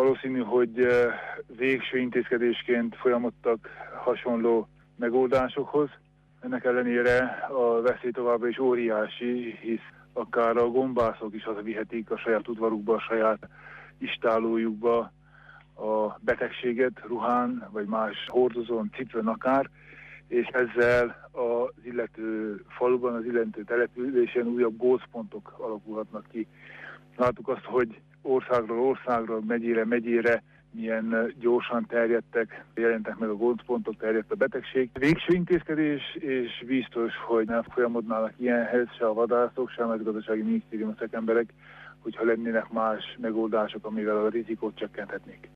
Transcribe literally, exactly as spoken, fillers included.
valószínű, hogy végső intézkedésként folyamodtak hasonló megoldásokhoz. Ennek ellenére a veszély továbbra is óriási, hisz akár a gombászok is hazavihetik a saját udvarukba, a saját istálójukba a betegséget ruhán, vagy más hordozón, cipőn akár, és ezzel az illető faluban, az illető településen újabb gócpontok alakulhatnak ki. Láttuk azt, hogy országról országra, megyére megyére milyen gyorsan terjedtek, jelentek meg a gócpontok, terjedt a betegség. Végső intézkedés, és biztos, hogy nem folyamodnának ilyenhez se a vadászok, se a mezőgazdasági minisztérium szakemberek, hogyha lennének más megoldások, amivel a rizikót csökkenthetnék.